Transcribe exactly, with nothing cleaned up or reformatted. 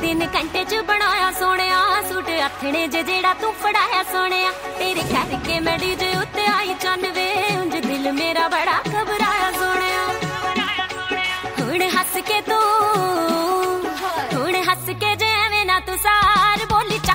तीन घंटे च बनाया सोहणिया सूट आथणे जे जेड़ा तू फड़ाया सोहणिया तेरे करके मैं डीजे उत्ते आई चन वे उंज दिल मेरा बड़ा घबराया सोहणिया हुण हस के तू हुण हस के जे एवें ना तू सार बोली